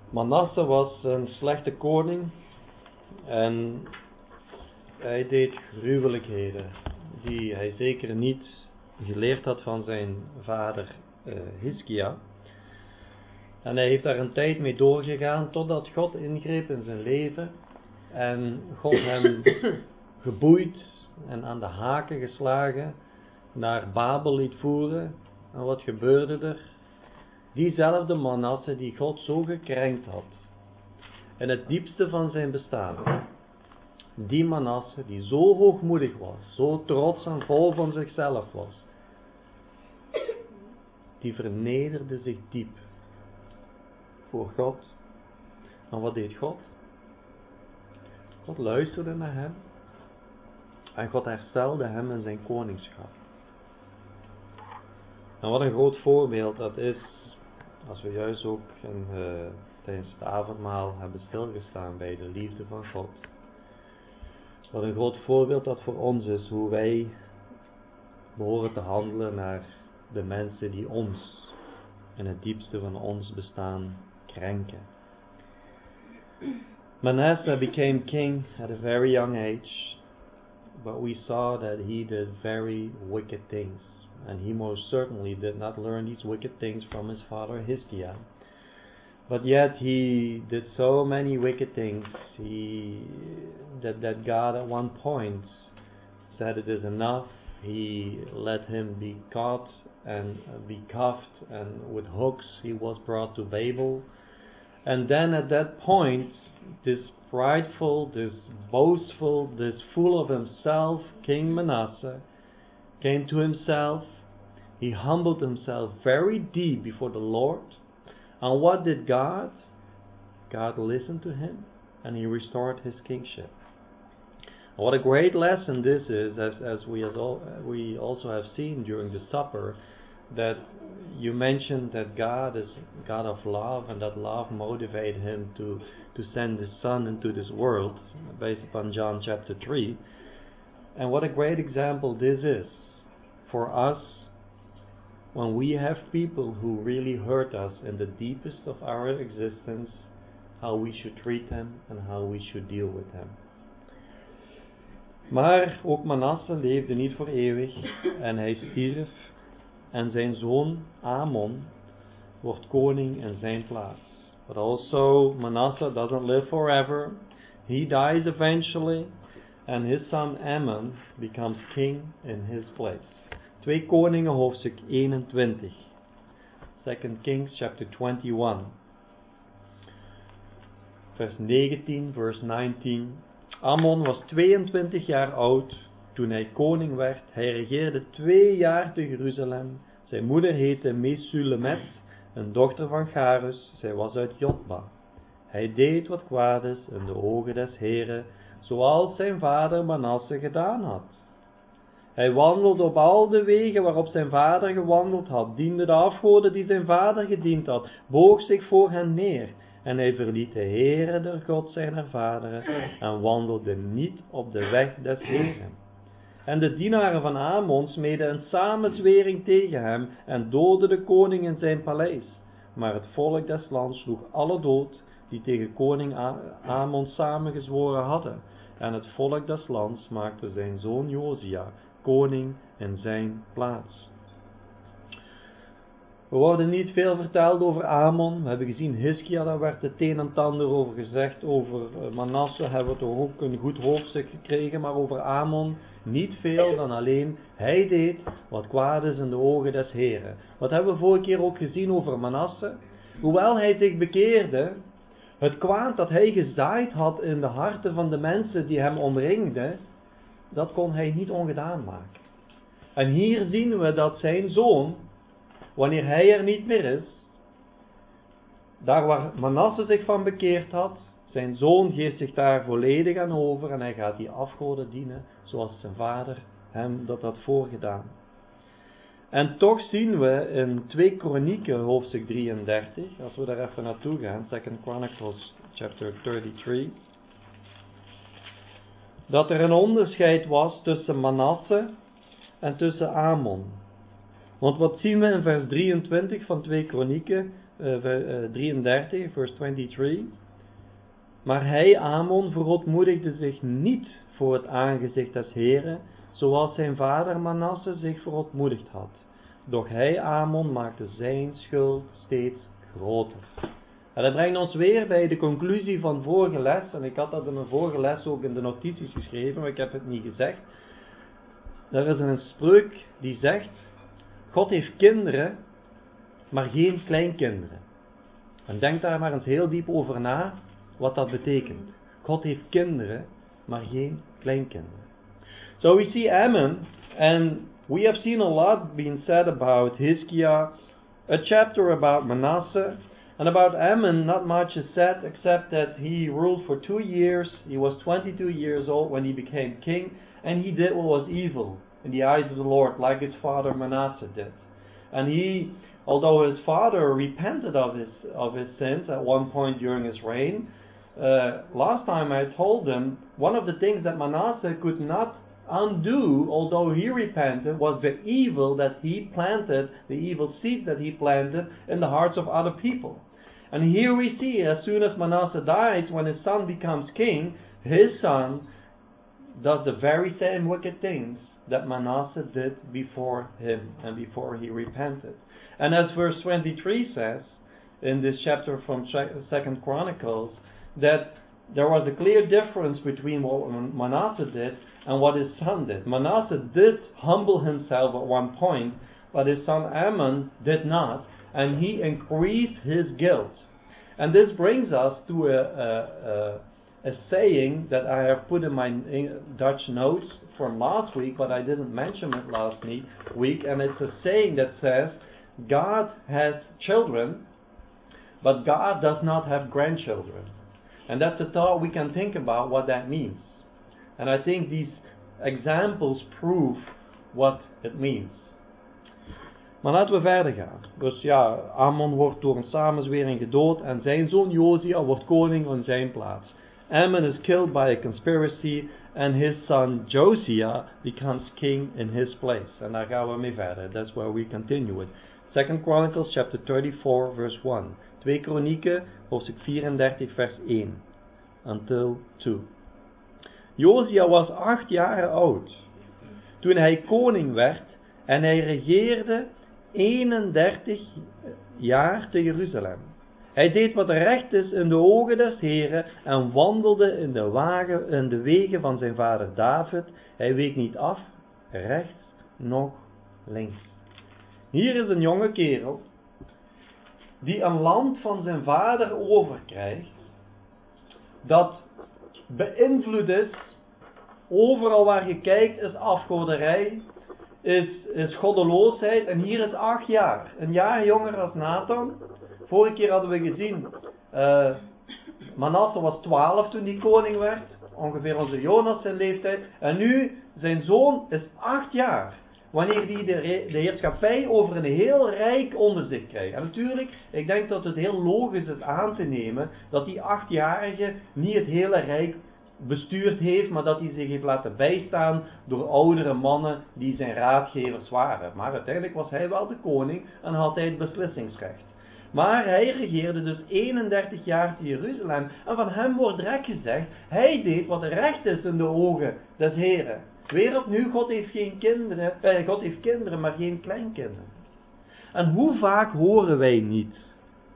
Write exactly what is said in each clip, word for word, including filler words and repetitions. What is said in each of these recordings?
Manasse was een slechte koning en hij deed gruwelijkheden die hij zeker niet geleerd had van zijn vader uh, Hiskia. En hij heeft daar een tijd mee doorgegaan totdat God ingreep in zijn leven en God hem geboeid en aan de haken geslagen naar Babel liet voeren. En wat gebeurde er? Diezelfde Manasse die God zo gekrenkt had in het diepste van zijn bestaan, die Manasse die zo hoogmoedig was, zo trots en vol van zichzelf was, die vernederde zich diep voor God. En wat deed God? God luisterde naar hem en God herstelde hem in zijn koningschap. En wat een groot voorbeeld dat is, als we juist ook in, uh, tijdens het avondmaal hebben stilgestaan bij de liefde van God. Wat een groot voorbeeld dat voor ons is, hoe wij behoren te handelen naar de mensen die ons in het diepste van ons bestaan krenken. Manasseh became king at a very young age, but we saw that he did very wicked things. And he most certainly did not learn these wicked things from his father Hiskia. But yet he did so many wicked things he, that, that God at one point said it is enough. He let him be caught and be cuffed, and with hooks he was brought to Babel. And then at that point, this prideful, this boastful, this full of himself King Manasseh came to himself. He humbled himself very deep before the Lord. And what did God? God listened to him and he restored his kingship. And what a great lesson this is, as, as we, as all, we also have seen during the supper, that you mentioned that God is God of love, and that love motivated him to, to send his son into this world, based upon John chapter three. And what a great example this is for us when we have people who really hurt us in the deepest of our existence, how we should treat them and how we should deal with them. Maar ook Manasse leefde niet voor eeuwig en hij stierf en zijn zoon Amon wordt koning in zijn plaats. But also Manasseh doesn't live forever. He dies eventually and his son Amon becomes king in his place. Twee Koningen hoofdstuk eenentwintig. Second Kings chapter twenty-one. Vers negentien, vers negentien. Amon was tweeëntwintig jaar oud toen hij koning werd. Hij regeerde twee jaar te Jeruzalem. Zijn moeder heette Mesulemet, een dochter van Garus. Zij was uit Jotba. Hij deed wat kwaad is in de ogen des Heren, zoals zijn vader Manasse gedaan had. Hij wandelde op al de wegen waarop zijn vader gewandeld had, diende de afgoden die zijn vader gediend had, boog zich voor hen neer. En hij verliet de Heere, de God zijner vaderen, en wandelde niet op de weg des Heeren. En de dienaren van Amon smeden een samenzwering tegen hem en doodden de koning in zijn paleis. Maar het volk des lands sloeg alle dood die tegen koning Amon samengezworen hadden. En het volk des lands maakte zijn zoon Josia koning in zijn plaats. Er worden niet veel verteld over Amon. We hebben gezien Hiskia, daar werd het een en ander over gezegd. Over Manasse hebben we toch ook een goed hoofdstuk gekregen. Maar over Amon niet veel dan alleen hij deed wat kwaad is in de ogen des Heren. Wat hebben we vorige keer ook gezien over Manasse? Hoewel hij zich bekeerde, het kwaad dat hij gezaaid had in de harten van de mensen die hem omringden, dat kon hij niet ongedaan maken. En hier zien we dat zijn zoon, wanneer hij er niet meer is, daar waar Manasse zich van bekeerd had, zijn zoon geeft zich daar volledig aan over en hij gaat die afgoden dienen zoals zijn vader hem dat had voorgedaan. En toch zien we in twee Kronieken hoofdstuk drieëndertig, als we daar even naartoe gaan, Second Chronicles chapter thirty-three, dat er een onderscheid was tussen Manasse en tussen Amon. Want wat zien we in vers drieëntwintig van twee Kronieken? uh, drieëndertig, vers drieëntwintig. Maar hij, Amon, verootmoedigde zich niet voor het aangezicht des Heren, zoals zijn vader Manasse zich verootmoedigd had. Doch hij, Amon, maakte zijn schuld steeds groter. En dat brengt ons weer bij de conclusie van vorige les, en ik had dat in een vorige les ook in de notities geschreven, maar ik heb het niet gezegd. Er is een spreuk die zegt, God heeft kinderen, maar geen kleinkinderen. En denk daar maar eens heel diep over na, wat dat betekent. God heeft kinderen, maar geen kleinkinderen. So we see Ammon, and we have seen a lot being said about Hizkiah, a chapter about Manasseh, and about Ammon not much is said except that he ruled for two years. He was twenty-two years old when he became king, and he did what was evil in the eyes of the Lord, like his father Manasseh did. And he, although his father repented of his of his sins at one point during his reign, uh, last time I told him, one of the things that Manasseh could not undo, although he repented, was the evil that he planted, the evil seeds that he planted in the hearts of other people. And here we see, as soon as Manasseh dies, when his son becomes king, his son does the very same wicked things that Manasseh did before him and before he repented. And as verse twenty-three says, in this chapter from Second Chronicles, that there was a clear difference between what Manasseh did and what his son did. Manasseh did humble himself at one point, but his son Ammon did not, and he increased his guilt. And this brings us to a, a, a, a saying that I have put in my Dutch notes from last week, but I didn't mention it last week, and it's a saying that says, God has children, but God does not have grandchildren. And that's a thought we can think about what that means. And I think these examples prove what it means. Maar laten we verder gaan. Dus ja, Ammon wordt door een samenzwering gedood en zijn zoon Josia wordt koning in zijn plaats. Ammon is killed by a conspiracy and his son Josiah becomes king in his place. En daar gaan we mee verder. That's where we continue it. Second Chronicles chapter thirty-four verse one. Twee Kronieken hoofdstuk vierendertig vers één. Until two. Josia was acht jaar oud toen hij koning werd en hij regeerde eenendertig jaar te Jeruzalem. Hij deed wat recht is in de ogen des Heren en wandelde in de, wagen, in de wegen van zijn vader David. Hij week niet af, rechts, noch links. Hier is een jonge kerel die een land van zijn vader overkrijgt, dat beïnvloed is, overal waar je kijkt is afgoderij, is, is goddeloosheid, en hier is acht jaar, een jaar jonger als Nathan. Vorige keer hadden we gezien, uh, Manasseh was twaalf toen hij koning werd, ongeveer onze Jonas zijn leeftijd, en nu zijn zoon is acht jaar. Wanneer hij de, de heerschappij over een heel rijk onder zich krijgt. En natuurlijk, ik denk dat het heel logisch is aan te nemen dat die achtjarige niet het hele rijk bestuurd heeft, maar dat hij zich heeft laten bijstaan door oudere mannen die zijn raadgevers waren. Maar uiteindelijk was hij wel de koning en had hij het beslissingsrecht. Maar hij regeerde dus eenendertig jaar te Jeruzalem en van hem wordt direct gezegd, hij deed wat recht is in de ogen des Heren. Weer opnieuw, God heeft geen kinderen, eh, God heeft kinderen, maar geen kleinkinderen. En hoe vaak horen wij niet?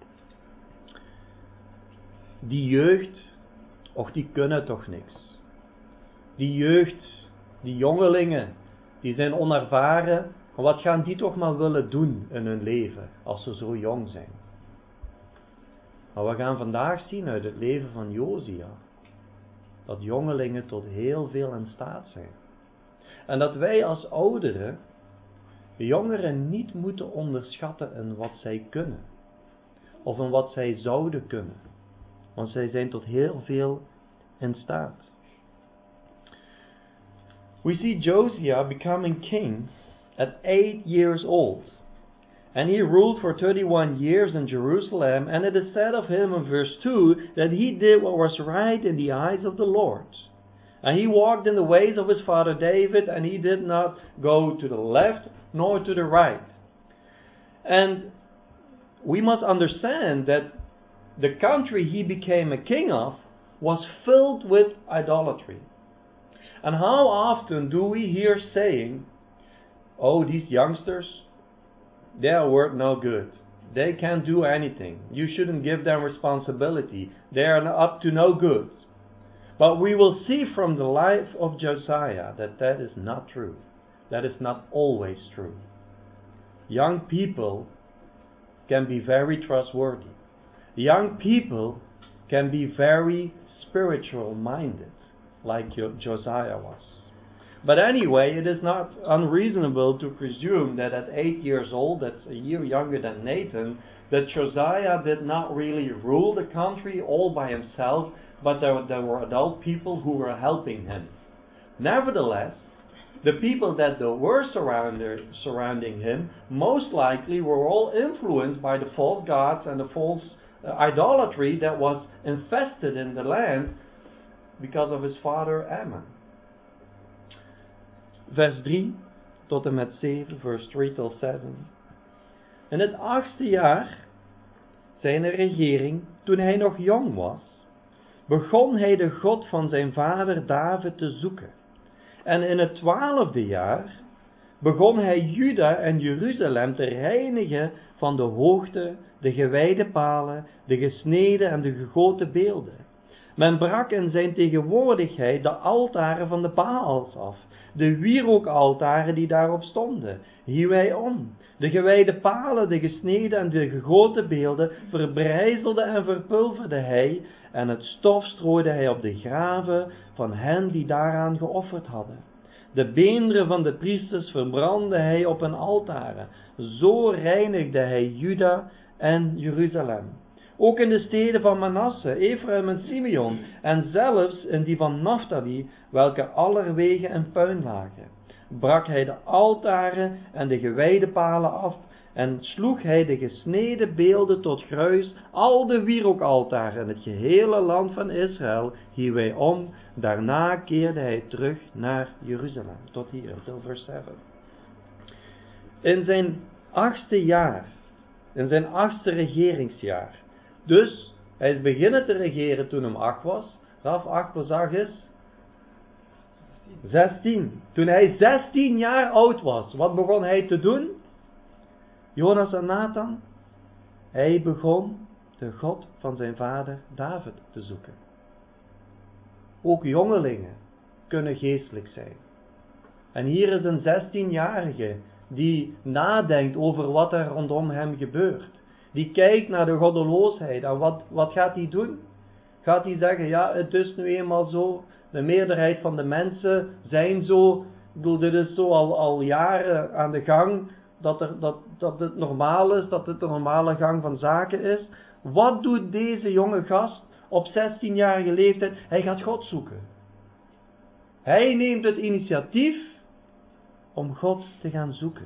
Die jeugd, och die kunnen toch niks. Die jeugd, die jongelingen, die zijn onervaren. Maar wat gaan die toch maar willen doen in hun leven, als ze zo jong zijn? Maar we gaan vandaag zien uit het leven van Josia, dat jongelingen tot heel veel in staat zijn. En dat wij als ouderen de jongeren niet moeten onderschatten in wat zij kunnen. Of in wat zij zouden kunnen. Want zij zijn tot heel veel in staat. We see Josiah becoming king at eight years old. And he ruled for thirty-one years in Jerusalem. And it is said of him in verse two that he did what was right in the eyes of the Lord. And he walked in the ways of his father David, and he did not go to the left nor to the right. And we must understand that the country he became a king of was filled with idolatry. And how often do we hear saying, oh, these youngsters, they are worth no good. They can't do anything. You shouldn't give them responsibility. They are up to no good. But we will see from the life of Josiah that that is not true. That is not always true. Young people can be very trustworthy. Young people can be very spiritual minded, like Josiah was. But anyway, it is not unreasonable to presume that at eight years old, that's a year younger than Nathan, that Josiah did not really rule the country all by himself, but there, there were adult people who were helping him. Nevertheless, the people that were surrounding him most likely were all influenced by the false gods and the false uh, idolatry that was infested in the land because of his father Ammon. Vers drie tot en met zeven, vers three till seven. In het achtste jaar zijn regering, toen hij nog jong was, begon hij de God van zijn vader David te zoeken. En in het twaalfde jaar begon hij Juda en Jeruzalem te reinigen van de hoogte, de gewijde palen, de gesneden en de gegoten beelden. Men brak in zijn tegenwoordigheid de altaren van de Baals af, de wierookaltaren die daarop stonden, hieuw hij om. De gewijde palen, de gesneden en de gegoten beelden verbrijzelde en verpulverde hij, en het stof strooide hij op de graven van hen die daaraan geofferd hadden. De beenderen van de priesters verbrandde hij op hun altaren. Zo reinigde hij Juda en Jeruzalem. Ook in de steden van Manasse, Ephraim en Simeon, en zelfs in die van Naphtali, welke allerwege in puin lagen, brak hij de altaren en de gewijde palen af, en sloeg hij de gesneden beelden tot gruis, al de wierookaltaren in het gehele land van Israël hieuw hij om. Daarna keerde hij terug naar Jeruzalem. Tot hier, until verse seven. In zijn achtste jaar, in zijn achtste regeringsjaar, dus hij is beginnen te regeren toen hem acht was. Raf, acht plus acht is? zestien. Toen hij zestien jaar oud was, wat begon hij te doen? Jonas en Nathan? Hij begon de God van zijn vader David te zoeken. Ook jongelingen kunnen geestelijk zijn. En hier is een zestienjarige die nadenkt over wat er rondom hem gebeurt. Die kijkt naar de goddeloosheid. En wat, wat gaat hij doen? Gaat hij zeggen, ja, het is nu eenmaal zo. De meerderheid van de mensen zijn zo. Ik bedoel, dit is zo al, al jaren aan de gang. Dat, er, dat, dat het normaal is, dat het de normale gang van zaken is. Wat doet deze jonge gast op zestienjarige leeftijd? Hij gaat God zoeken. Hij neemt het initiatief om God te gaan zoeken.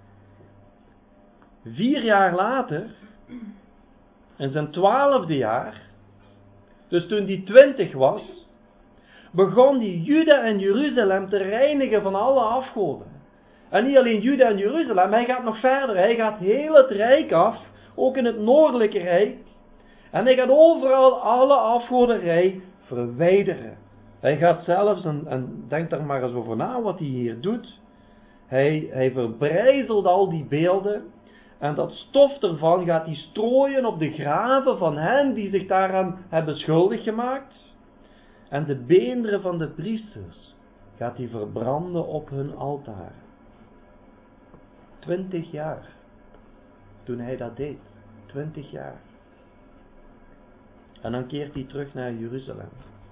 Vier jaar later, in zijn twaalfde jaar, dus toen hij twintig was, begon hij Juda en Jeruzalem te reinigen van alle afgoden. En niet alleen Juda en Jeruzalem, hij gaat nog verder. Hij gaat heel het rijk af, ook in het noordelijke rijk. En hij gaat overal alle afgoderij verwijderen. Hij gaat zelfs, en, en denk daar maar eens over na wat hij hier doet. Hij, hij verbrijzelt al die beelden. En dat stof ervan gaat hij strooien op de graven van hen die zich daaraan hebben schuldig gemaakt. En de beenderen van de priesters gaat hij verbranden op hun altaren. Twintig jaar. Toen hij dat deed. Twintig jaar. En dan keert hij terug naar Jeruzalem.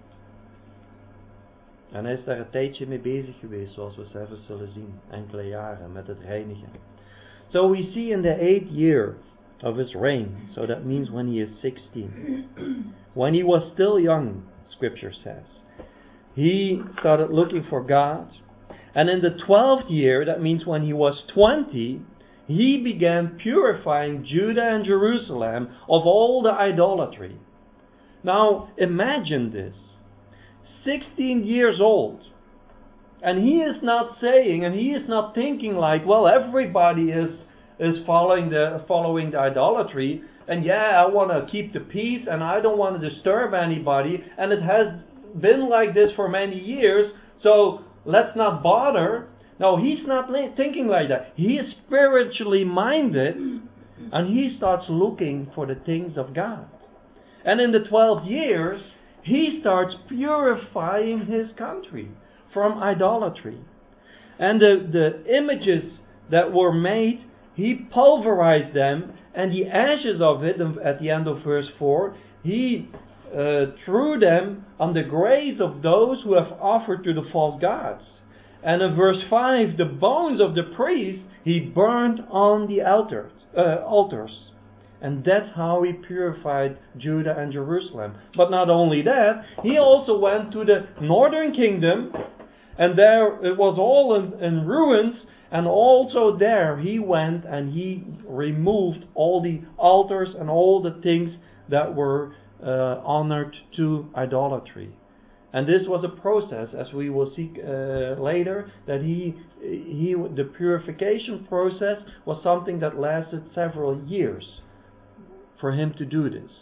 En hij is daar een tijdje mee bezig geweest, zoals we zelfs zullen zien. Enkele jaren met het reinigen. So we see in the eighth year of his reign, so that means when he is sixteen. When he was still young, Scripture says, he started looking for God. And in the twelfth year, that means when he was twenty, he began purifying Judah and Jerusalem of all the idolatry. Now, imagine this. sixteen years old. And he is not saying, and he is not thinking like, well, everybody is is following the following the idolatry. And yeah, I want to keep the peace and I don't want to disturb anybody. And it has been like this for many years. So let's not bother. No, he's not thinking like that. He is spiritually minded and he starts looking for the things of God. And in the twelve years, he starts purifying his country from idolatry. And the, the images that were made, he pulverized them, and the ashes of it, at the end of verse four, he uh, threw them on the graves of those who have offered to the false gods. And in verse five, the bones of the priests he burned on the altars. Uh, altars. And that's how he purified Judah and Jerusalem. But not only that, he also went to the northern kingdom, and there it was all in, in ruins, and also there he went and he removed all the altars and all the things that were uh, honored to idolatry. And this was a process, as we will see uh, later, that he, he, the purification process was something that lasted several years for him to do this.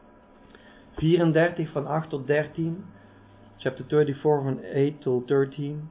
vierendertig van acht tot dertien, chapter thirty-four van eight tot thirteen.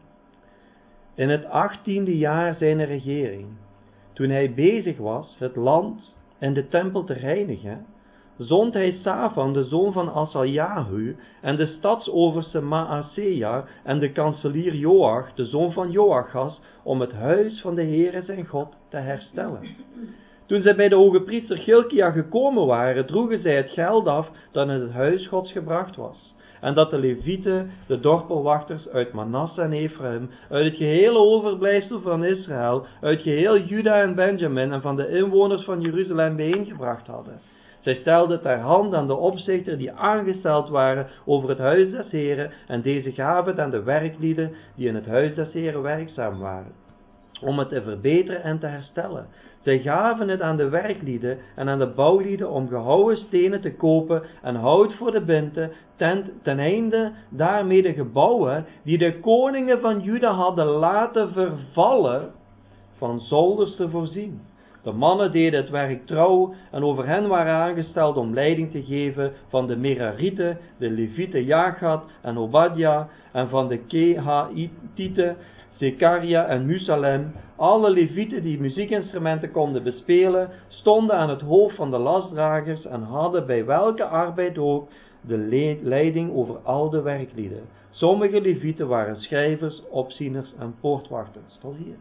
In het achttiende jaar zijn regering, toen hij bezig was het land en de tempel te reinigen, zond hij Safan, de zoon van Asaljahu, en de stadsoverste Maaseia en de kanselier Joach, de zoon van Joachas, om het huis van de Heere zijn God te herstellen. Toen zij bij de hoge priester Gilkia gekomen waren, droegen zij het geld af dat in het huis Gods gebracht was. En dat de Levieten, de dorpelwachters uit Manasse en Ephraim, uit het gehele overblijfsel van Israël, uit geheel Juda en Benjamin en van de inwoners van Jeruzalem bijeengebracht hadden. Zij stelden ter hand aan de opzichter die aangesteld waren over het huis des Heren, en deze gaven het aan de werklieden die in het huis des Heren werkzaam waren, om het te verbeteren en te herstellen. Zij gaven het aan de werklieden en aan de bouwlieden om gehouwen stenen te kopen en hout voor de binten, ten, ten einde daarmee de gebouwen die de koningen van Juda hadden laten vervallen, van zolders te voorzien. De mannen deden het werk trouw en over hen waren aangesteld om leiding te geven van de Merarieten, de Levieten Jachat en Obadja, en van de Kehaitieten, Zekaria en Musalem. Alle Levieten die muziekinstrumenten konden bespelen, stonden aan het hoofd van de lastdragers en hadden bij welke arbeid ook de leiding over al de werklieden. Sommige Levieten waren schrijvers, opzieners en poortwachters. Tot hier.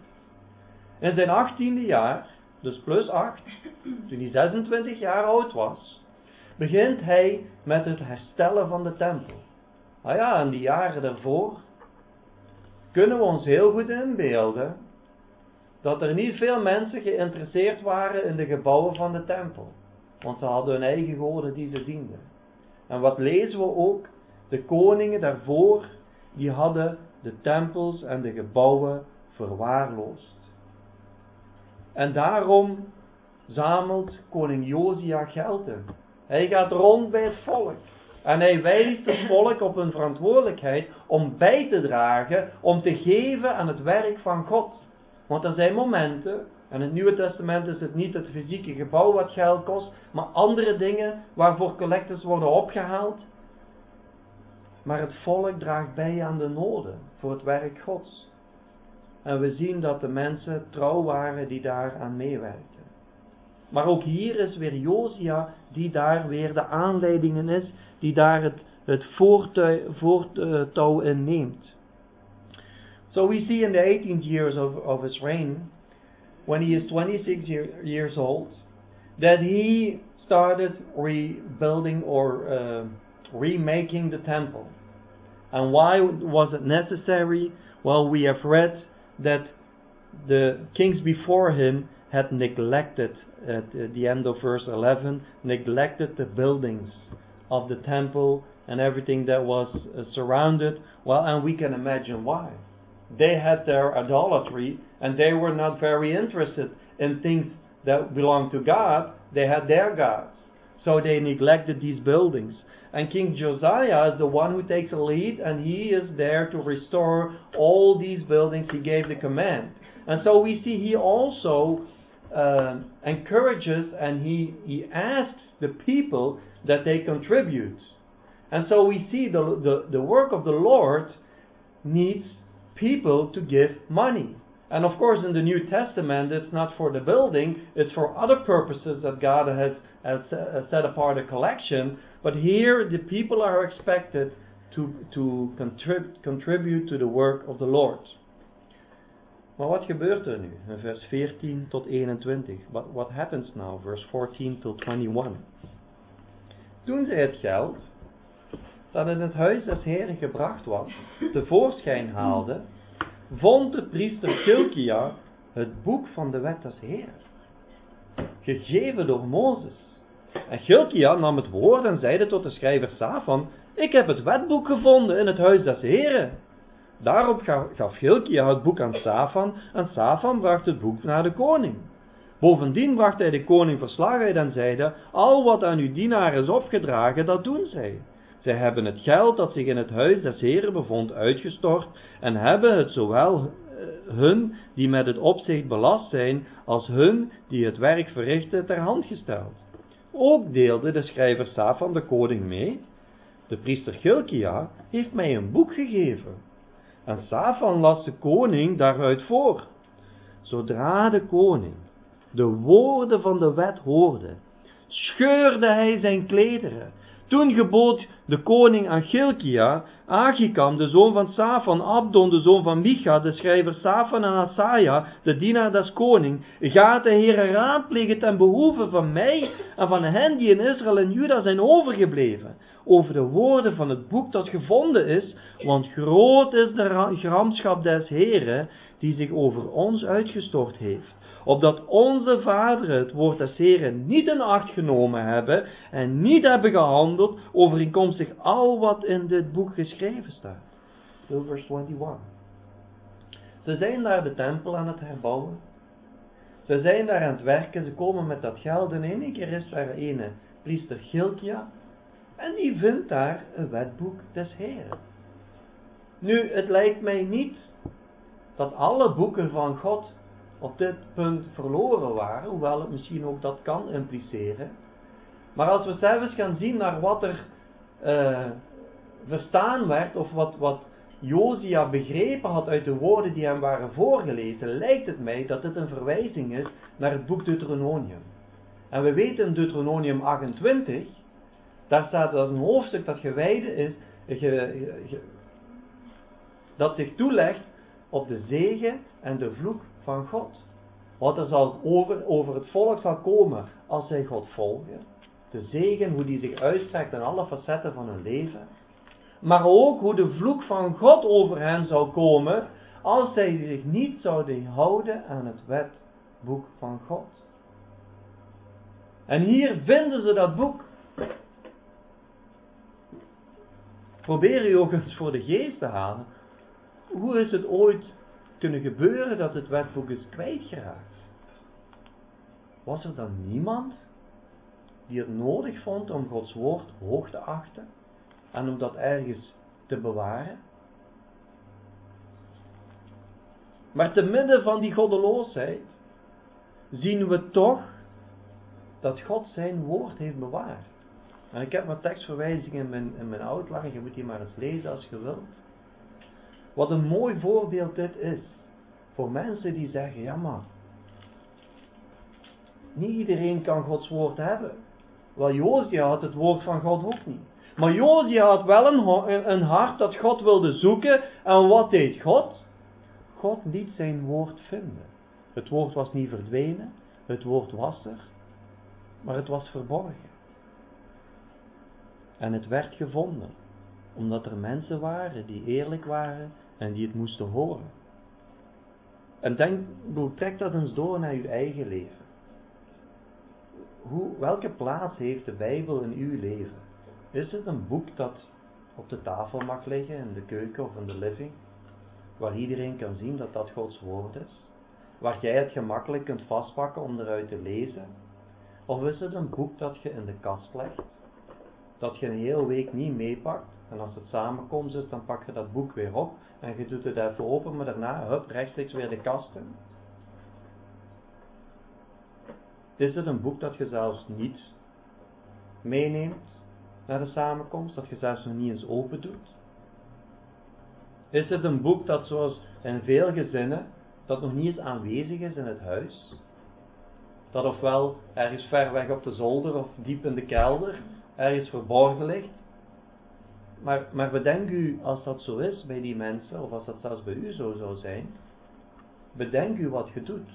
In zijn achttiende jaar, dus plus acht, toen hij zesentwintig jaar oud was, begint hij met het herstellen van de tempel. Nou ja, in die jaren daarvoor kunnen we ons heel goed inbeelden dat er niet veel mensen geïnteresseerd waren in de gebouwen van de tempel. Want ze hadden hun eigen goden die ze dienden. En wat lezen we ook? De koningen daarvoor, die hadden de tempels en de gebouwen verwaarloosd. En daarom zamelt koning Josia geld in. Hij gaat rond bij het volk. En hij wijst het volk op hun verantwoordelijkheid om bij te dragen, om te geven aan het werk van God. Want er zijn momenten, en in het Nieuwe Testament is het niet het fysieke gebouw wat geld kost, maar andere dingen waarvoor collectes worden opgehaald. Maar het volk draagt bij aan de noden voor het werk Gods. En we zien dat de mensen trouw waren die daar aan meewerkten. Maar ook hier is weer Josia die daar weer de aanleidingen is, die daar het, het voortouw in neemt. So we see in the eighteenth years of, of his reign, when he is twenty-six year, years old, that he started rebuilding or uh, remaking the temple. And why was it necessary? Well, we have read that the kings before him had neglected, at the end of verse eleven, neglected the buildings of the temple and everything that was uh, surrounded. Well, and we can imagine why. They had their idolatry and they were not very interested in things that belong to God. They had their gods. So they neglected these buildings. And King Josiah is the one who takes a lead, and he is there to restore all these buildings. He gave the command. And so we see he also uh, encourages and he, he asks the people that they contribute. And so we see the, the, the work of the Lord needs people to give money. And of course in the New Testament it's not for the building, it's for other purposes that God has, has set apart a collection. But here the people are expected to, to contrib- contribute to the work of the Lord. Maar wat gebeurt er nu? In vers veertien tot eenentwintig. What, what happens now? Verse fourteen till twenty-one. Toen zij het geld dat in het huis des Heren gebracht was, tevoorschijn haalde, vond de priester Gilkia het boek van de wet des Heren, gegeven door Mozes. En Gilkia nam het woord en zeide tot de schrijver Safan, ik heb het wetboek gevonden in het huis des Heren. Daarop gaf Gilkia het boek aan Safan en Safan bracht het boek naar de koning. Bovendien bracht hij de koning verslag uit en zeide, al wat aan uw dienaar is opgedragen, dat doen zij. Zij hebben het geld dat zich in het huis des Heren bevond uitgestort en hebben het zowel hun die met het opzicht belast zijn, als hun die het werk verrichten ter hand gesteld. Ook deelde de schrijver Safan de koning mee, de priester Gilkia heeft mij een boek gegeven. En Safan las de koning daaruit voor. Zodra de koning de woorden van de wet hoorde, scheurde hij zijn klederen. Toen gebood de koning aan Gilkia, Achikam, de zoon van Safan, Abdon, de zoon van Micha, de schrijver Safan en Asaja, de dienaar des koning, gaat de Heere raadplegen ten behoeve van mij en van hen die in Israël en Juda zijn overgebleven, over de woorden van het boek dat gevonden is, want groot is de gramschap des Heere, die zich over ons uitgestort heeft. Opdat onze vaderen het woord des Heren niet in acht genomen hebben en niet hebben gehandeld overeenkomstig al wat in dit boek geschreven staat. Till verse twenty-one. Ze zijn daar de tempel aan het herbouwen. Ze zijn daar aan het werken, ze komen met dat geld en in één keer is daar een priester Gilkia en die vindt daar een wetboek des Heren. Nu, het lijkt mij niet dat alle boeken van God op dit punt verloren waren, hoewel het misschien ook dat kan impliceren. Maar als we zelfs gaan zien naar wat er uh, verstaan werd, of wat, wat Josia begrepen had uit de woorden die hem waren voorgelezen, lijkt het mij dat dit een verwijzing is naar het boek Deuteronomium. En we weten in Deuteronomium achtentwintig, daar staat dat een hoofdstuk dat gewijde is, ge, ge, dat zich toelegt op de zegen en de vloek van God. Wat er zal over, over het volk zal komen als zij God volgen. De zegen, hoe die zich uitstrekt in alle facetten van hun leven. Maar ook hoe de vloek van God over hen zou komen als zij zich niet zouden houden aan het wetboek van God. En hier vinden ze dat boek. Probeer je ook eens voor de geest te halen. Hoe is het ooit kunnen gebeuren dat het wetboek is kwijtgeraakt? Was er dan niemand die het nodig vond om Gods woord hoog te achten en om dat ergens te bewaren? Maar te midden van die goddeloosheid zien we toch dat God zijn woord heeft bewaard. En ik heb wat tekstverwijzingen in mijn, in mijn outline, je moet die maar eens lezen als je wilt. Wat een mooi voorbeeld dit is voor mensen die zeggen, ja maar, niet iedereen kan Gods woord hebben. Wel, Josia had het woord van God ook niet. Maar Josia had wel een, een hart dat God wilde zoeken. En wat deed God? God liet zijn woord vinden. Het woord was niet verdwenen, het woord was er, maar het was verborgen. En het werd gevonden, omdat er mensen waren die eerlijk waren en die het moesten horen. En denk, trek dat eens door naar uw eigen leven. Hoe, welke plaats heeft de Bijbel in uw leven? Is het een boek dat op de tafel mag liggen, in de keuken of in de living, waar iedereen kan zien dat dat Gods woord is? Waar jij het gemakkelijk kunt vastpakken om eruit te lezen? Of is het een boek dat je in de kast legt, dat je een hele week niet meepakt, en als het samenkomst is, dan pak je dat boek weer op, en je doet het even open, maar daarna, hup, rechtstreeks weer de kast in? Is het een boek dat je zelfs niet meeneemt naar de samenkomst, dat je zelfs nog niet eens open doet? Is het een boek dat, zoals in veel gezinnen, dat nog niet eens aanwezig is in het huis? Dat ofwel ergens ver weg op de zolder of diep in de kelder, ergens verborgen ligt? Maar, maar bedenk u, als dat zo is bij die mensen, of als dat zelfs bij u zo zou zijn, bedenk u wat je doet.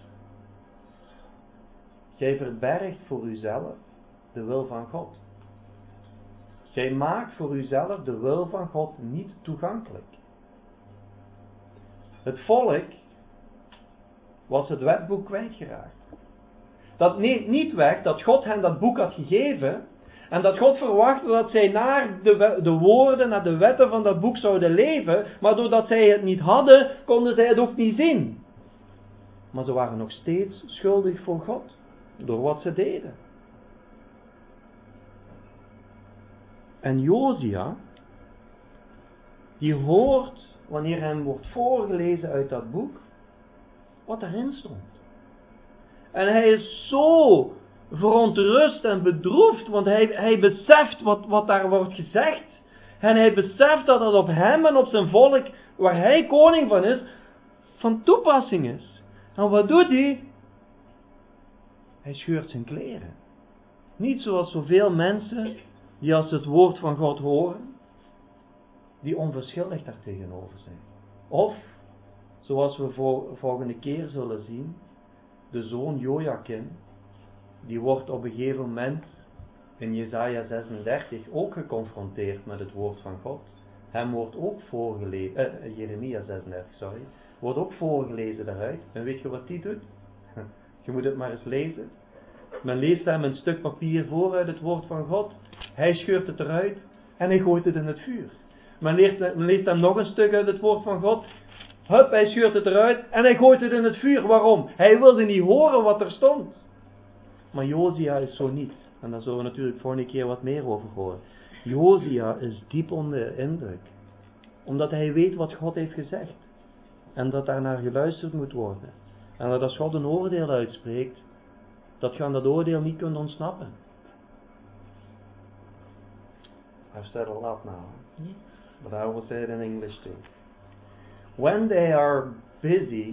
Jij verbergt voor uzelf de wil van God. Jij maakt voor uzelf de wil van God niet toegankelijk. Het volk was het wetboek kwijtgeraakt. Dat neemt niet weg dat God hen dat boek had gegeven en dat God verwachtte dat zij naar de, de woorden, naar de wetten van dat boek zouden leven, maar doordat zij het niet hadden, konden zij het ook niet zien. Maar ze waren nog steeds schuldig voor God, door wat ze deden. En Josia, die hoort, wanneer hem wordt voorgelezen uit dat boek, wat erin stond. En hij is zo verontrust en bedroefd, want hij, hij beseft wat, wat daar wordt gezegd. En hij beseft dat het op hem en op zijn volk, waar hij koning van is, van toepassing is. En wat doet hij? Hij scheurt zijn kleren. Niet zoals zoveel mensen die als ze het woord van God horen, die onverschillig daar tegenover zijn. Of, zoals we vol, volgende keer zullen zien, de zoon Jojakim, die wordt op een gegeven moment in Jesaja zesendertig ook geconfronteerd met het woord van God. Hem wordt ook voorgelezen, eh, Jeremia zesendertig, sorry, wordt ook voorgelezen daaruit. En weet je wat die doet? Je moet het maar eens lezen. Men leest hem een stuk papier voor uit het woord van God. Hij scheurt het eruit en hij gooit het in het vuur. Men leest, men leest hem nog een stuk uit het woord van God. Hup, hij scheurt het eruit en hij gooit het in het vuur. Waarom? Hij wilde niet horen wat er stond. Maar Josia is zo niet. En daar zullen we natuurlijk volgende keer wat meer over horen. Josia is diep onder indruk. Omdat hij weet wat God heeft gezegd. En dat daar naar geluisterd moet worden. En dat als God een oordeel uitspreekt, dat je aan dat oordeel niet kunt ontsnappen. I've said a lot now. But I will say it in English too. When they are busy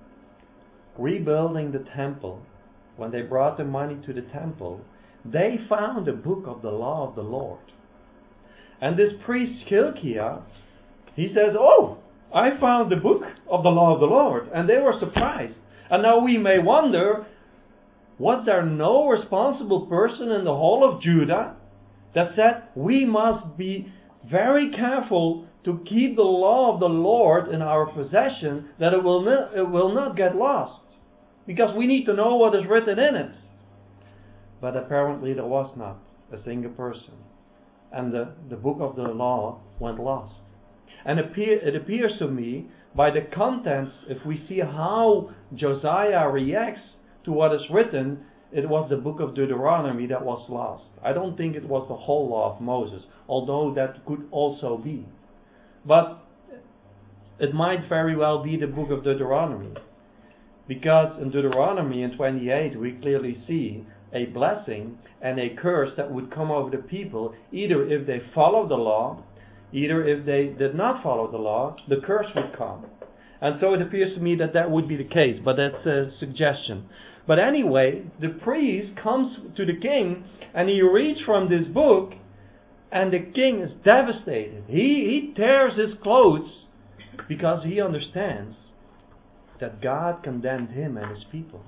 rebuilding the temple, when they brought the money to the temple, they found the book of the law of the Lord. And this priest Hilkiah, he says, oh, I found the book of the law of the Lord. And they were surprised. And now we may wonder, was there no responsible person in the whole of Judah that said, we must be very careful to keep the law of the Lord in our possession, that it will not, it will not get lost. Because we need to know what is written in it. But apparently there was not a single person. And the, the book of the law went lost. And appear, it appears to me, by the contents, if we see how Josiah reacts to what is written, it was the book of Deuteronomy that was lost. I don't think it was the whole law of Moses, although that could also be. But it might very well be the book of Deuteronomy. Because in Deuteronomy in twenty-eight we clearly see a blessing and a curse that would come over the people, either if they followed the law, either if they did not follow the law, the curse would come. And so it appears to me that that would be the case, but that's a suggestion. But anyway, the priest comes to the king and he reads from this book, and the king is devastated. He, he tears his clothes because he understands that God condemned him and his people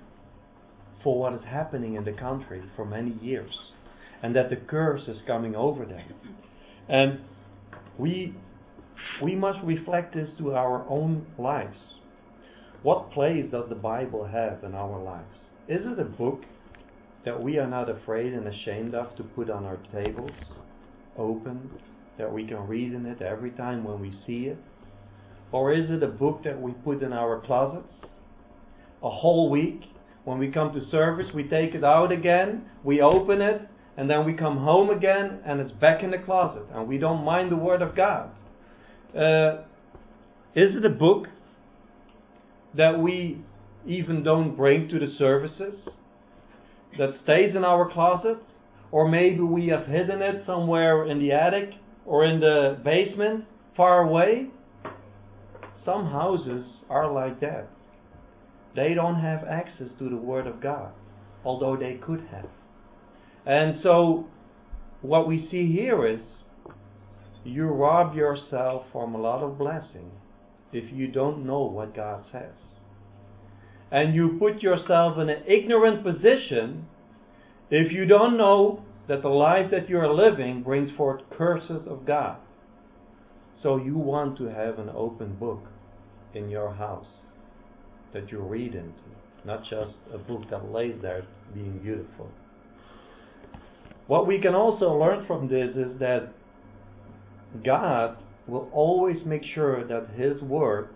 for what is happening in the country for many years, and that the curse is coming over them. And we we must reflect this to our own lives. What place does the Bible have in our lives? Is it a book that we are not afraid and ashamed of to put on our tables, open, that we can read in it every time when we see it? Or is it a book that we put in our closets a whole week? When we come to service, we take it out again, we open it, and then we come home again, and it's back in the closet, and we don't mind the Word of God. Uh, is it a book that we even don't bring to the services? that stays in our closet, or maybe we have hidden it somewhere in the attic or in the basement, far away. Some houses are like that. They don't have access to the Word of God, although they could have. And so, what we see here is, you rob yourself from a lot of blessing if you don't know what God says. And you put yourself in an ignorant position if you don't know that the life that you are living brings forth curses of God. So you want to have an open book in your house that you read into, not just a book that lays there being beautiful. What we can also learn from this is that God will always make sure that His Word,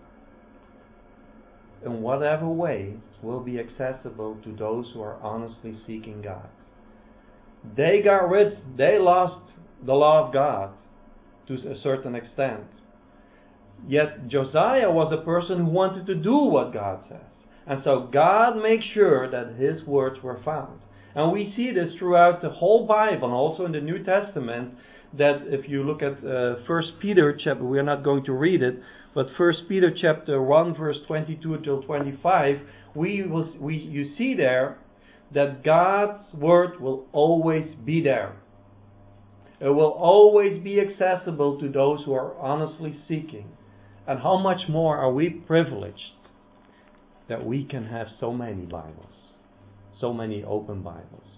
in whatever way, will be accessible to those who are honestly seeking God. They got rid, they lost the law of God to a certain extent. Yet Josiah was a person who wanted to do what God says. And so God makes sure that His words were found. And we see this throughout the whole Bible, and also in the New Testament, that if you look at uh, First Peter chapter, we are not going to read it, but First Peter chapter one, verse twenty-two till twenty-five, we will, we you see there that God's word will always be there. It will always be accessible to those who are honestly seeking. And how much more are we privileged that we can have so many Bibles, so many open Bibles.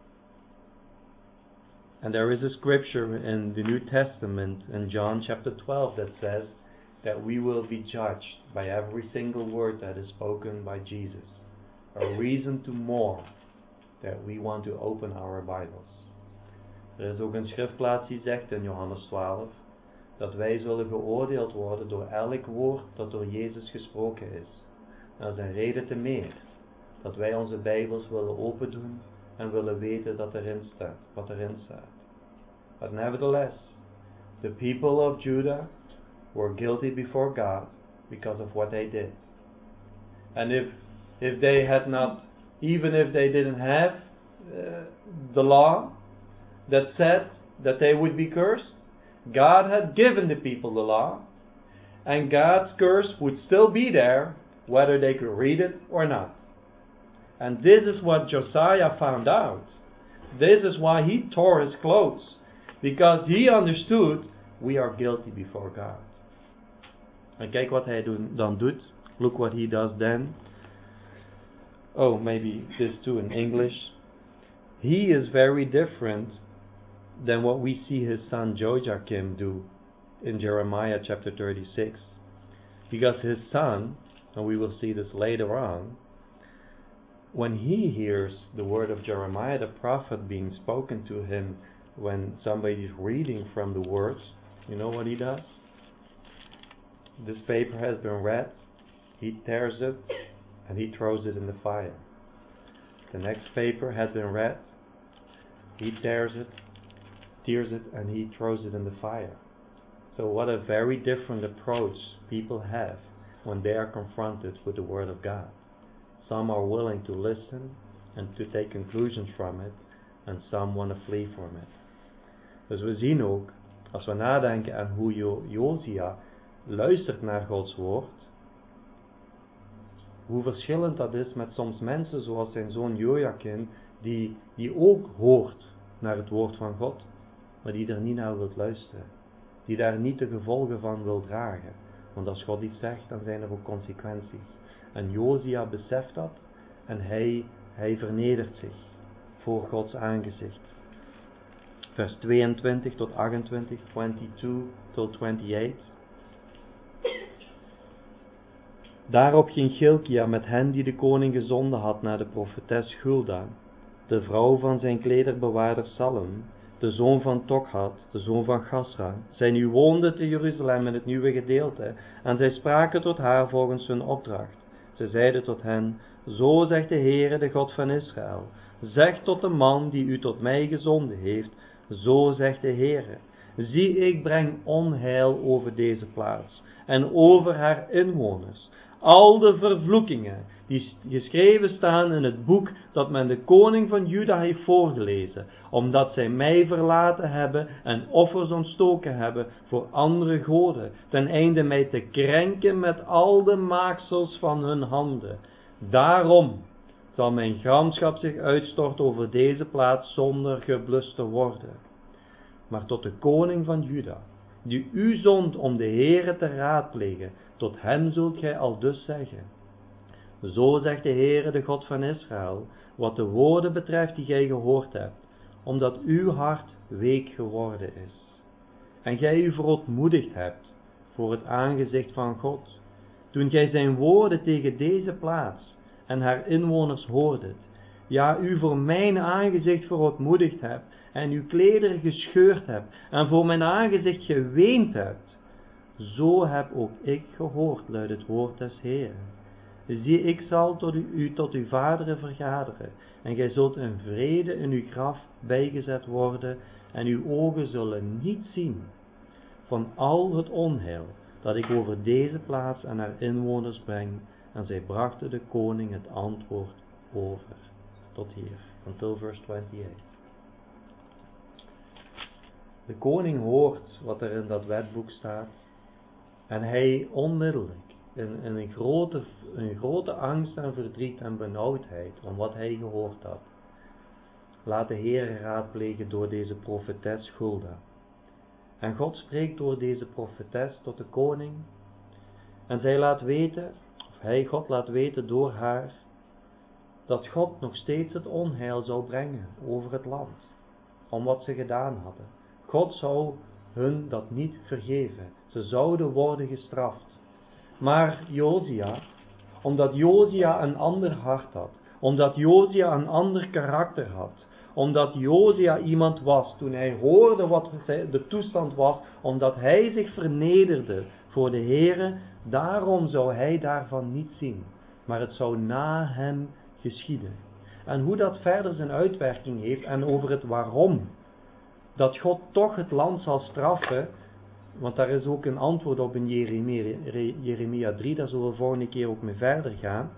And there is a scripture in the New Testament in John chapter twelve that says that we will be judged by every single word that is spoken by Jesus. A reason to more that we want to open our Bibles. Er is ook een schriftplaats die zegt in Johannes twaalf dat wij zullen geoordeeld worden door elk woord dat door Jezus gesproken is. Dat is een reden te meer dat wij onze Bijbels willen open doen en willen weten dat erin staat, wat erin staat. But nevertheless, the people of Judah were guilty before God because of what they did. And if if they had not, even if they didn't have uh, the law that said that they would be cursed, God had given the people the law, and God's curse would still be there whether they could read it or not. And this is what Josiah found out. This is why he tore his clothes, because he understood we are guilty before God. En kijk wat hij dan doet. Look what he does then. Oh, maybe this too in English. He is very different than what we see his son Joachim do in Jeremiah chapter thirty-six. Because his son, and we will see this later on, when he hears the word of Jeremiah the prophet being spoken to him, when somebody is reading from the words, you know what he does? This paper has been read, he tears it and he throws it in the fire. The next paper has been read, he tears it, tears it and he throws it in the fire. So what a very different approach people have when they are confronted with the Word of God. Some are willing to listen and to take conclusions from it, and some want to flee from it. Dus we zien ook, als we nadenken aan hoe jo- Josia luistert naar Gods woord, hoe verschillend dat is met soms mensen zoals zijn zoon Joachim, die, die ook hoort naar het woord van God, maar die er niet naar wilt luisteren. Die daar niet de gevolgen van wil dragen. Want als God iets zegt, dan zijn er ook consequenties. En Josia beseft dat en hij, hij vernedert zich voor Gods aangezicht. Vers tweeëntwintig tot achtentwintig, twenty-two tot twenty-eight. Daarop ging Gilkia met hen die de koning gezonden had naar de profetes Hulda, de vrouw van zijn klederbewaarder Salem, de zoon van Tokhat, de zoon van Gasra. Zij nu woonden te Jeruzalem in het nieuwe gedeelte, en zij spraken tot haar volgens hun opdracht. Zij zeiden tot hen, zo zegt de Heere, de God van Israël, zeg tot de man die u tot mij gezonden heeft, zo zegt de Heere, zie ik breng onheil over deze plaats, en over haar inwoners, al de vervloekingen die geschreven staan in het boek dat men de koning van Juda heeft voorgelezen, omdat zij mij verlaten hebben en offers ontstoken hebben voor andere goden, ten einde mij te krenken met al de maaksels van hun handen. Daarom zal mijn gramschap zich uitstorten over deze plaats zonder geblust te worden. Maar tot de koning van Juda, die u zond om de Heere te raadplegen, tot hem zult gij aldus zeggen: Zo zegt de Heere, de God van Israël, wat de woorden betreft die gij gehoord hebt, omdat uw hart week geworden is, en gij u verootmoedigd hebt voor het aangezicht van God, toen gij zijn woorden tegen deze plaats en haar inwoners hoordet, ja, u voor mijn aangezicht verootmoedigd hebt, en uw klederen gescheurd hebt, en voor mijn aangezicht geweend hebt, zo heb ook ik gehoord, luidt het woord des Heeren. Zie, ik zal tot u, u tot uw vaderen vergaderen, en gij zult in vrede in uw graf bijgezet worden, en uw ogen zullen niet zien van al het onheil dat ik over deze plaats en haar inwoners breng. En zij brachten de koning het antwoord over. Tot hier, until verse twenty-eight. De koning hoort wat er in dat wetboek staat, en hij onmiddellijk, in, in een, grote, een grote angst en verdriet en benauwdheid om wat hij gehoord had, laat de Heere raadplegen door deze profetes Hulda. En God spreekt door deze profetes tot de koning, en zij laat weten, of hij, God laat weten door haar, dat God nog steeds het onheil zou brengen over het land, om wat ze gedaan hadden. God zou hun dat niet vergeven. Ze zouden worden gestraft. Maar Josia, omdat Josia een ander hart had, omdat Josia een ander karakter had, omdat Josia iemand was, toen hij hoorde wat de toestand was, omdat hij zich vernederde voor de Heere, daarom zou hij daarvan niet zien, maar het zou na hem geschieden. En hoe dat verder zijn uitwerking heeft en over het waarom, dat God toch het land zal straffen, want daar is ook een antwoord op in Jeremia, Jeremia drie, daar zullen we volgende keer ook mee verder gaan.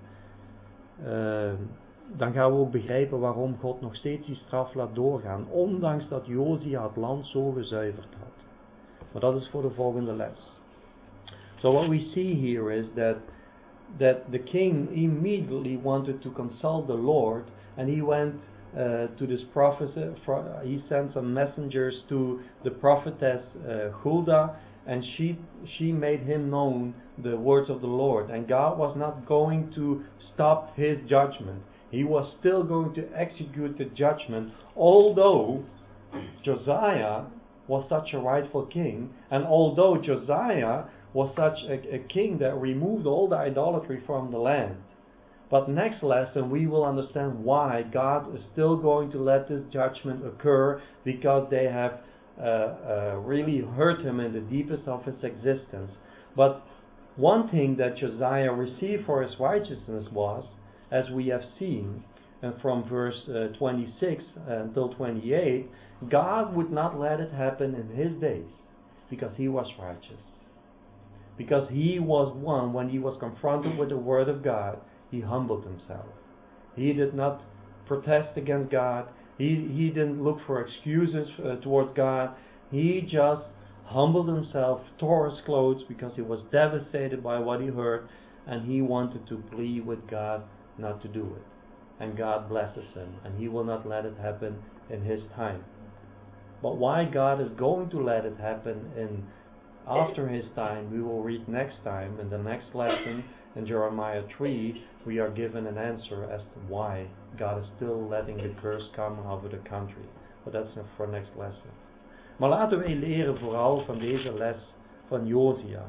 Uh, dan gaan we ook begrijpen waarom God nog steeds die straf laat doorgaan, ondanks dat Josia het land zo gezuiverd had. Maar dat is voor de volgende les. So what we see here is that that the king immediately wanted to consult the Lord, and he went uh, to this prophet. He sent some messengers to the prophetess uh, Hulda, and she she made him known the words of the Lord. And God was not going to stop his judgment. He was still going to execute the judgment, although Josiah was such a rightful king, and although Josiah was such a, a king that removed all the idolatry from the land. But next lesson we will understand why God is still going to let this judgment occur, because they have uh, uh, really hurt him in the deepest of his existence. But one thing that Josiah received for his righteousness was, as we have seen, and from verse uh, twenty-six until twenty-eight, God would not let it happen in his days, because he was righteous. Because he was one, when he was confronted with the word of God, he humbled himself. He did not protest against God. He, he didn't look for excuses uh, towards God. He just humbled himself, tore his clothes because he was devastated by what he heard, and he wanted to plead with God not to do it. And God blesses him, and he will not let it happen in his time. But why God is going to let it happen in after his time, we will read next time. In the next lesson, in Jeremiah three, we are given an answer as to why God is still letting the curse come over the country. But that's for next lesson. Maar laten wij leren vooral van deze les van Josia.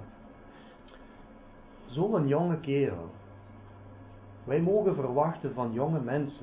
Zo'n jonge kerel. Wij mogen verwachten van jonge mensen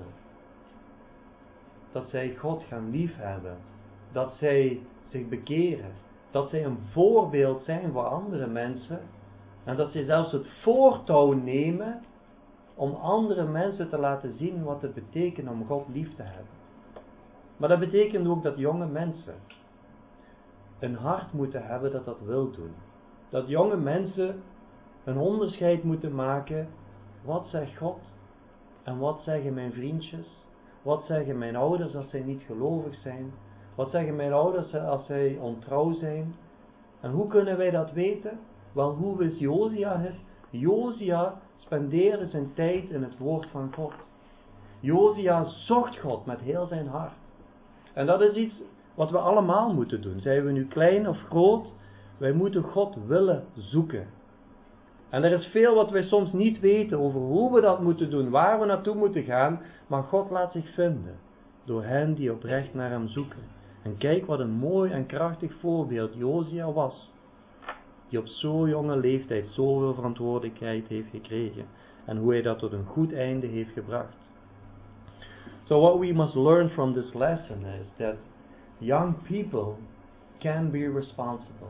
dat zij God gaan liefhebben, dat zij zich bekeren, dat zij een voorbeeld zijn voor andere mensen, en dat zij zelfs het voortouw nemen om andere mensen te laten zien wat het betekent om God lief te hebben. Maar dat betekent ook dat jonge mensen een hart moeten hebben dat dat wil doen. Dat jonge mensen een onderscheid moeten maken. Wat zegt God? En wat zeggen mijn vriendjes? Wat zeggen mijn ouders als zij niet gelovig zijn? Wat zeggen mijn ouders als zij ontrouw zijn? En hoe kunnen wij dat weten? Wel, hoe wist Josia het? Josia spendeerde zijn tijd in het woord van God. Josia zocht God met heel zijn hart. En dat is iets wat we allemaal moeten doen. Zijn we nu klein of groot? Wij moeten God willen zoeken. En er is veel wat wij soms niet weten over hoe we dat moeten doen, waar we naartoe moeten gaan. Maar God laat zich vinden door hen die oprecht naar hem zoeken. En kijk wat een mooi en krachtig voorbeeld Josia was. Die op zo'n jonge leeftijd zoveel verantwoordelijkheid heeft gekregen. En hoe hij dat tot een goed einde heeft gebracht. So what we must learn from this lesson is that young people can be responsible.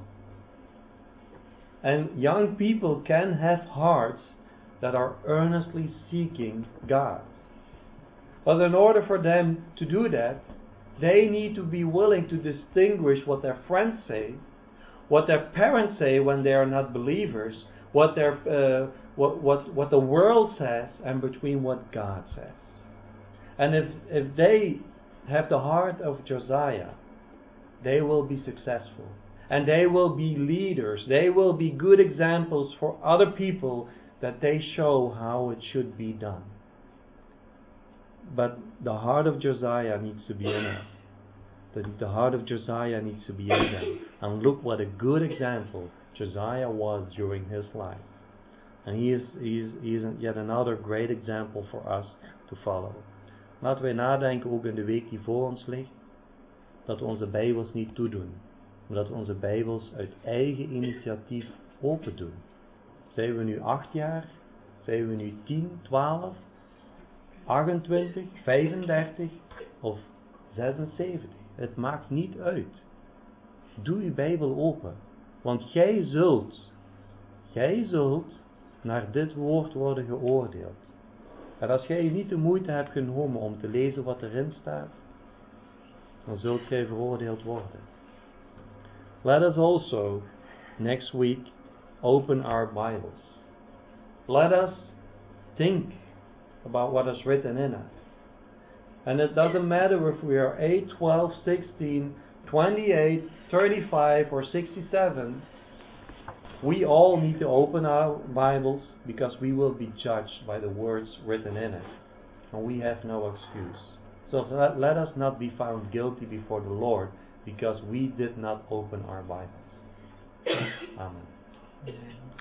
And young people can have hearts that are earnestly seeking God. But in order for them to do that, they need to be willing to distinguish what their friends say, what their parents say when they are not believers, what their uh, what what what the world says, and between what God says. And if if they have the heart of Josiah, they will be successful. And they will be leaders. They will be good examples for other people that they show how it should be done. But the heart of Josiah needs to be in us. The, the heart of Josiah needs to be in them. And look what a good example Josiah was during his life. And he is, he is, he is yet another great example for us to follow. Laten wij nadenken ook in de week die voor ons ligt. Dat we onze Bijbels niet toedoen. Maar dat we onze Bijbels uit eigen initiatief open doen. Zijn we nu acht jaar? Zijn we nu tien, twaalf, achtentwintig, vijfendertig of zesenzeventig? Het maakt niet uit. Doe je Bijbel open. Want jij zult, jij zult naar dit woord worden geoordeeld. En als jij niet de moeite hebt genomen om te lezen wat erin staat, dan zult jij veroordeeld worden. Let us also, next week, open our Bibles. Let us think about what is written in it. And it doesn't matter if we are eight, twelve, sixteen, twenty-eight, thirty-five, or sixty-seven. We all need to open our Bibles because we will be judged by the words written in it. And we have no excuse. So let, let us not be found guilty before the Lord because we did not open our Bibles. Amen.